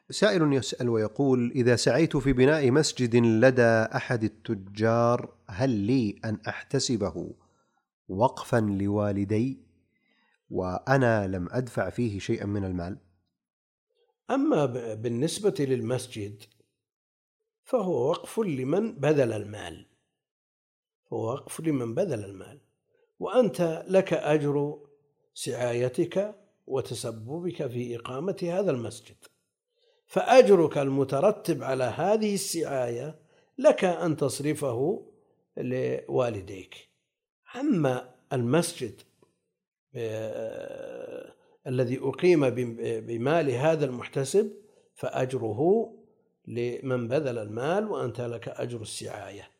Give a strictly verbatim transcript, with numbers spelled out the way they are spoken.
سائل يسأل ويقول: إذا سعيت في بناء مسجد لدى أحد التجار هل لي أن أحتسبه وقفا لوالدي وأنا لم أدفع فيه شيئا من المال؟ أما بالنسبة للمسجد فهو وقف لمن بذل المال فهو وقف لمن بذل المال وأنت لك أجر سعايتك وتسببك في إقامة هذا المسجد، فأجرك المترتب على هذه السعاية لك أن تصرفه لوالديك. أما المسجد الذي أقيم بمال هذا المحتسب فأجره لمن بذل المال وأنت لك أجر السعاية.